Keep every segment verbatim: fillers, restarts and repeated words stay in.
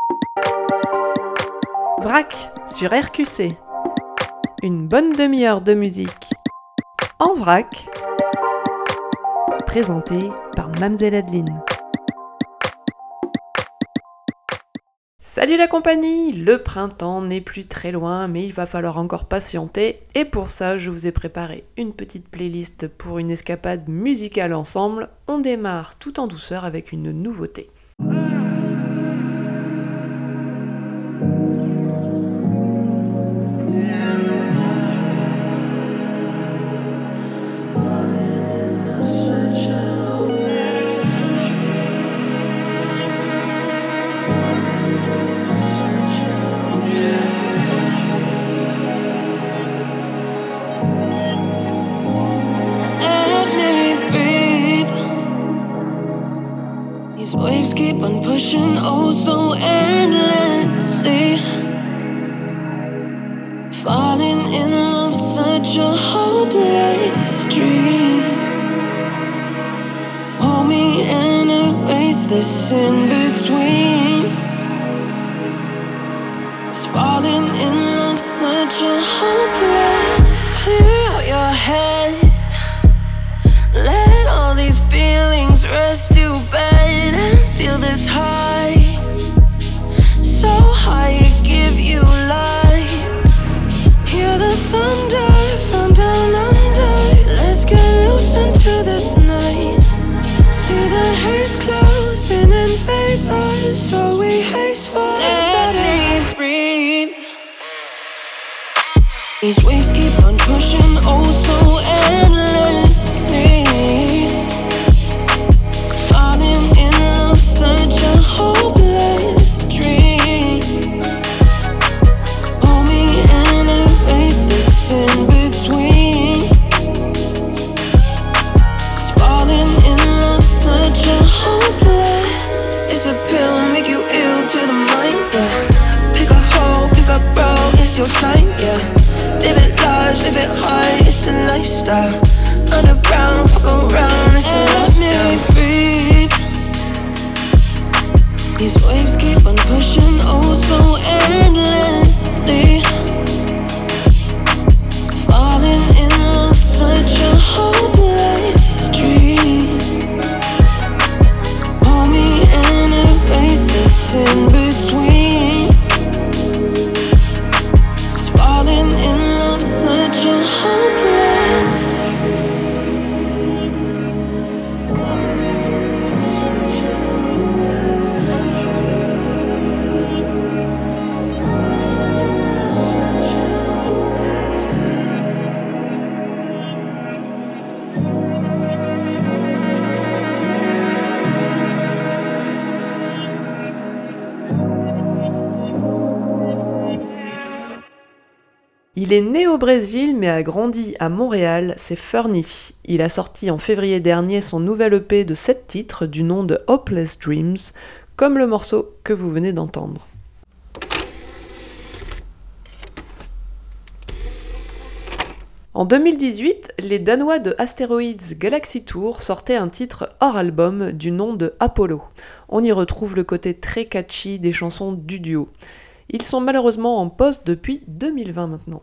Vrac sur R Q C. Une bonne demi-heure de musique en vrac, présentée par Mamzelle Adeline. Salut la compagnie! Le printemps n'est plus très loin, mais il va falloir encore patienter. Et pour ça, je vous ai préparé une petite playlist pour une escapade musicale ensemble. On démarre tout en douceur avec une nouveauté. Waves keep on pushing oh so endlessly. Falling in love, such a hopeless dream. Hold me and erase this in between. It's falling in love, such a hopeless. Clear out your head. Let all these feelings rest to bed. Feel this high, so high it give you life. Hear the thunder from down under. Let's get loose into this night. See the haze closing and fades on, so we haste for better. Let me breathe. These waves keep on pushing oh so endlessly. Falling in love, such a hopeless dream. Hold me and erase this in between. 'Cause falling in love, such a hopeless. It's a pill, make you ill to the mind, yeah. Pick a hole, pick a bro, it's your time, yeah. Live it large, live it high, it's a lifestyle. Underground, fuck around, it's a lockdown. Breathe. These waves keep on pushing oh so endlessly. Falling in love, such a hopeless dream. Hold me and erase this in between. 'Cause falling in love, such a hopeless. Il est né au Brésil mais a grandi à Montréal, c'est Fernie. Il a sorti en février dernier son nouvel E P de sept titres du nom de Hopeless Dreams, comme le morceau que vous venez d'entendre. En deux mille dix-huit, les Danois de Asteroids Galaxy Tour sortaient un titre hors album du nom de Apollo. On y retrouve le côté très catchy des chansons du duo. Ils sont malheureusement en pause depuis deux mille vingt maintenant.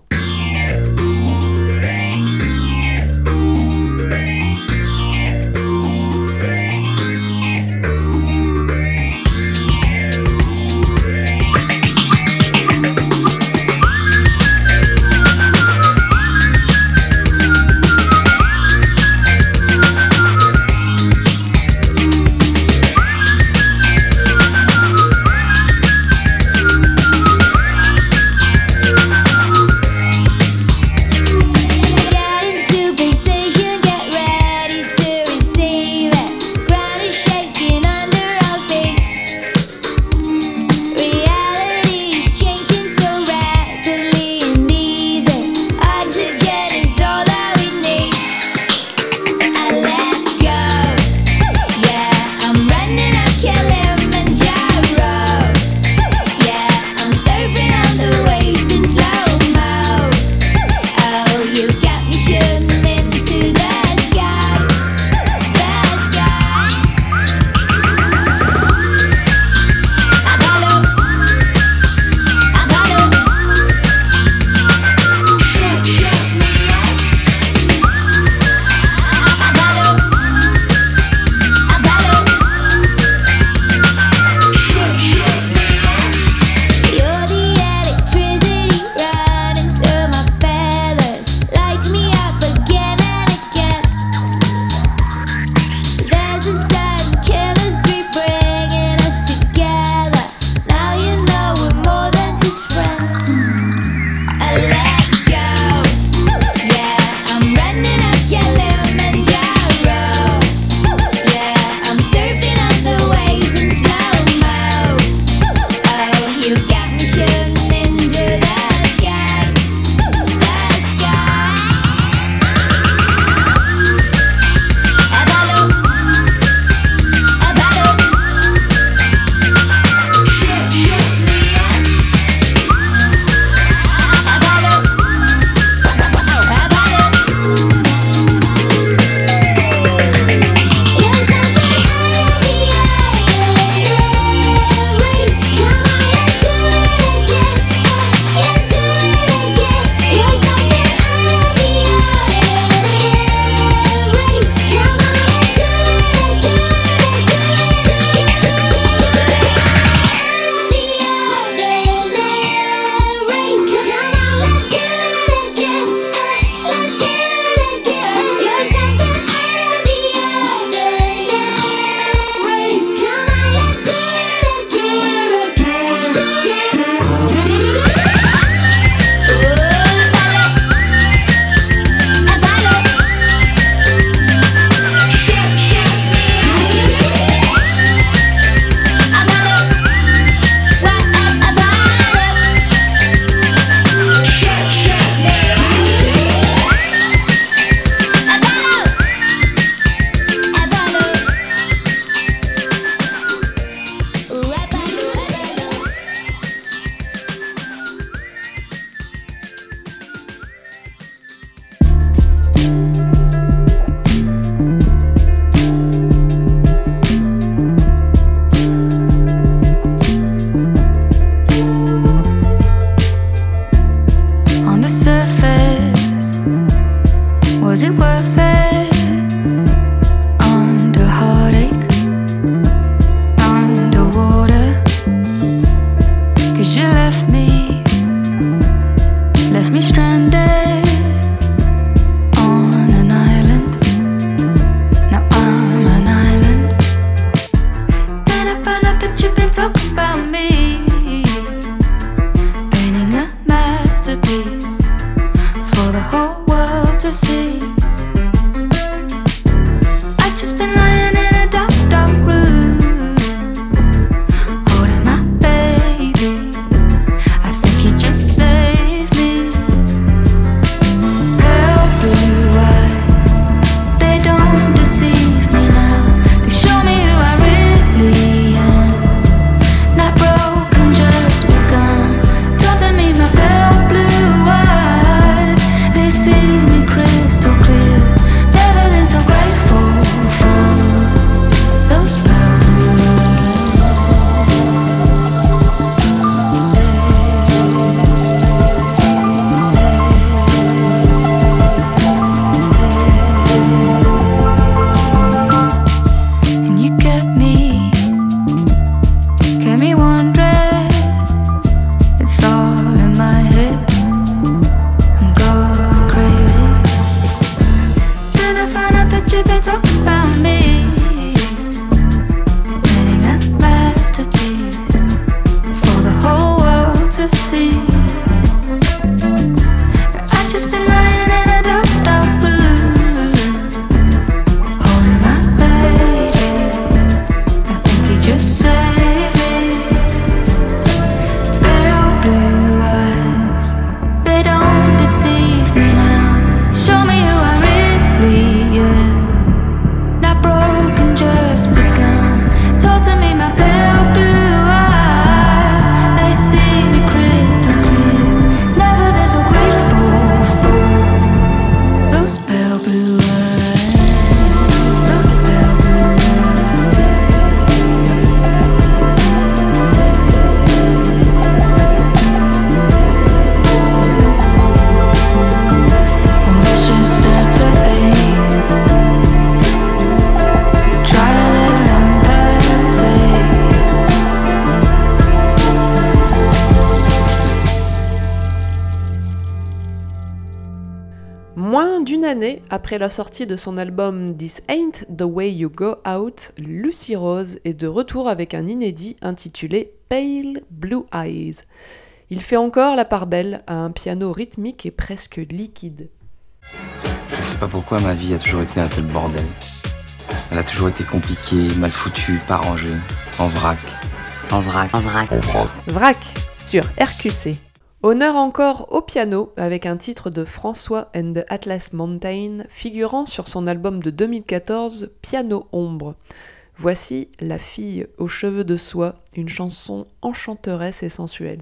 d'une année après la sortie de son album This Ain't the Way You Go Out, Lucy Rose est de retour avec un inédit intitulé Pale Blue Eyes. Il fait encore la part belle à un piano rythmique et presque liquide. Je sais pas pourquoi ma vie a toujours été un tel bordel. Elle a toujours été compliquée, mal foutue, pas rangée, en vrac. En vrac, en vrac, en vrac. Vrac sur R Q C. Honneur encore au piano avec un titre de François and the Atlas Mountain figurant sur son album de deux mille quatorze Piano Ombre. Voici La fille aux cheveux de soie, une chanson enchanteresse et sensuelle.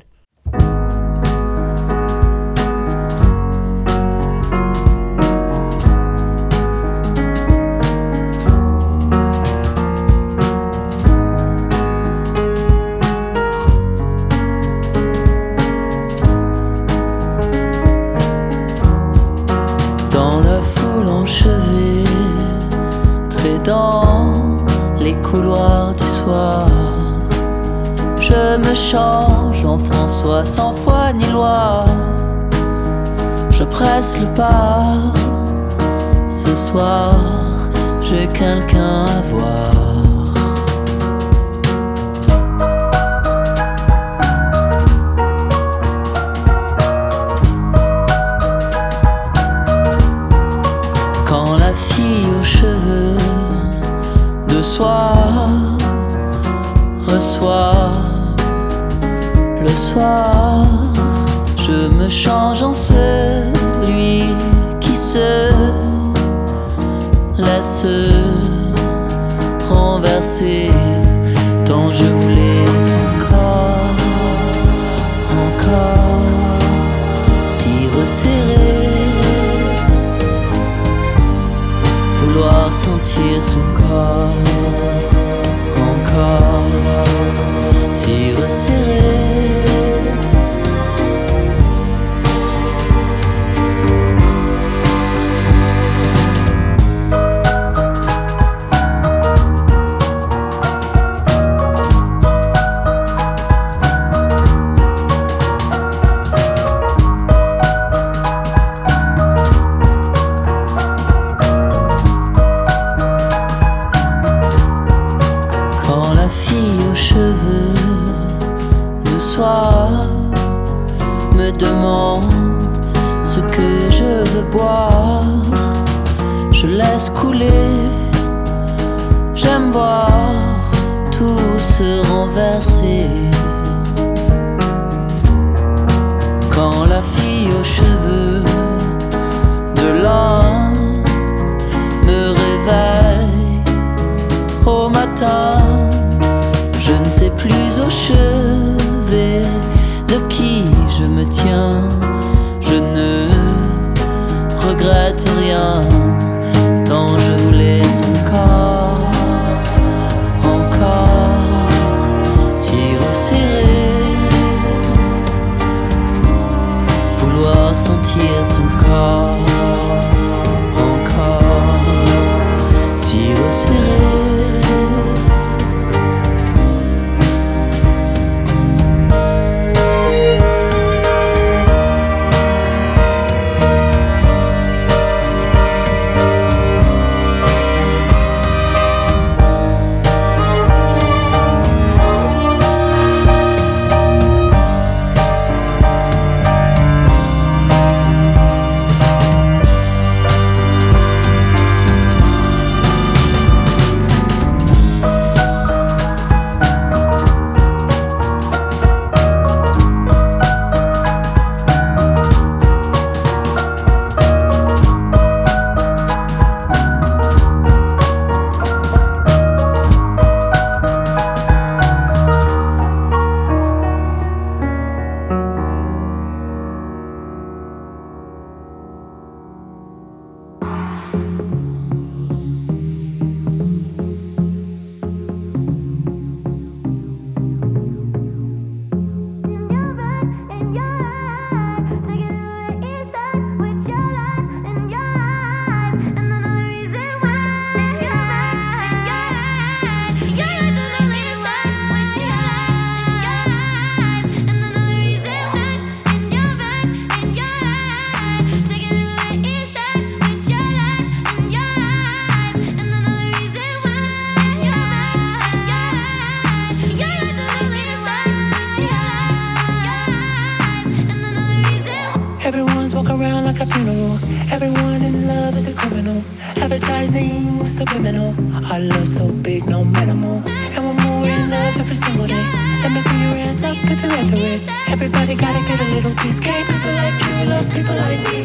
Dans les couloirs du soir, je me change en François sans foi ni loi. Je presse le pas, ce soir j'ai quelqu'un à voir. Quand la fille aux cheveux de soir reçoit le soir, je me change en celui qui se laisse renverser. Tant je voulais son corps encore si resserré, vouloir sentir son corps encore si resserré. Me demande ce que je veux boire, je laisse couler. J'aime voir tout se renverser. Quand la fille aux cheveux de l'un me réveille au matin, je ne sais plus au chevet de qui je me tiens. Je ne regrette rien, tant je voulais son corps encore si resserré, vouloir sentir son corps encore si resserré. funeral. Everyone in love is a criminal. Advertising subliminal. Our love so big, no minimal. And we're more in love every single day. Let me see your hands up if you're at the red. Everybody gotta get a little piece. Gay people like you, love people like me.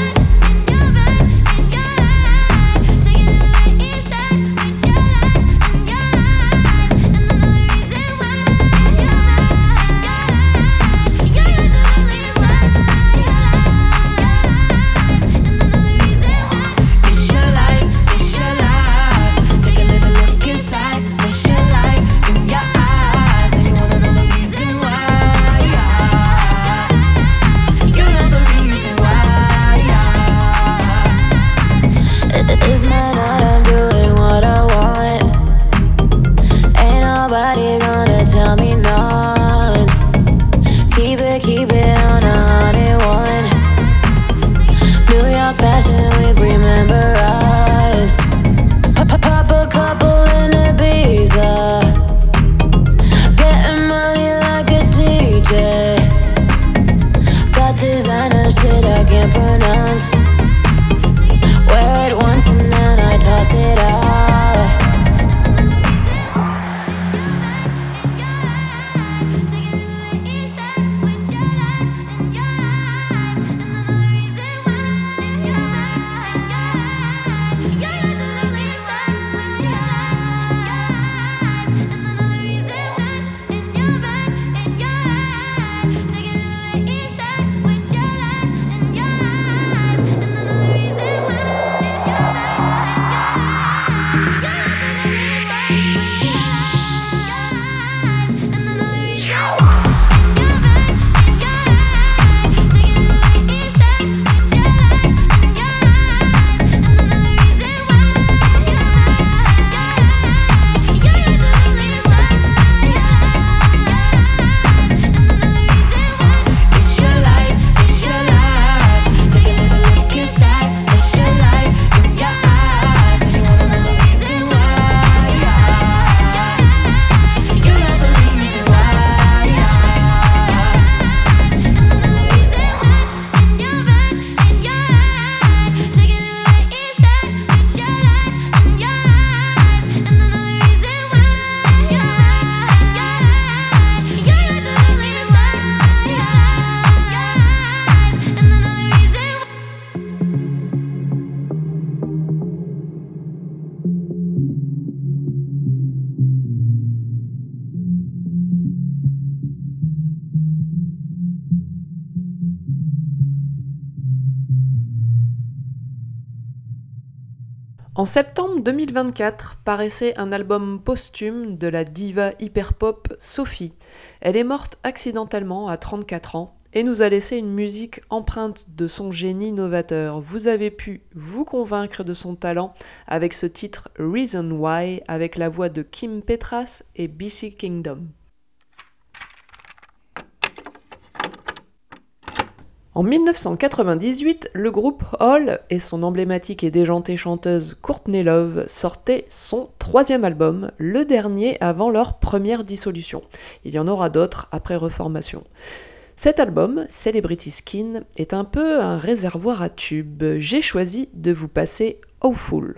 En septembre deux mille vingt-quatre paraissait un album posthume de la diva hyperpop Sophie. Elle est morte accidentellement à trente-quatre ans et nous a laissé une musique empreinte de son génie novateur. Vous avez pu vous convaincre de son talent avec ce titre Reason Why avec la voix de Kim Petras et B C Kingdom. En dix-neuf cent quatre-vingt-dix-huit, le groupe Hall et son emblématique et déjantée chanteuse Courtney Love sortaient son troisième album, le dernier avant leur première dissolution. Il y en aura d'autres après reformation. Cet album, Celebrity Skin, est un peu un réservoir à tubes. J'ai choisi de vous passer Awful.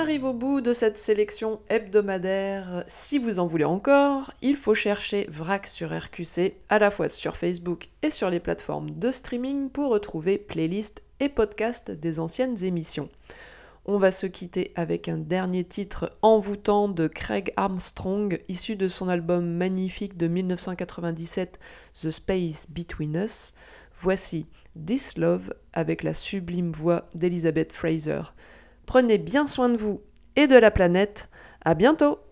arrive au bout de cette sélection hebdomadaire. Si vous en voulez encore, il faut chercher Vrac sur R Q C, à la fois sur Facebook et sur les plateformes de streaming pour retrouver playlists et podcasts des anciennes émissions. On va se quitter avec un dernier titre envoûtant de Craig Armstrong, issu de son album magnifique de dix-neuf cent quatre-vingt-dix-sept, The Space Between Us. Voici This Love avec la sublime voix d'Elizabeth Fraser. Prenez bien soin de vous et de la planète. À bientôt!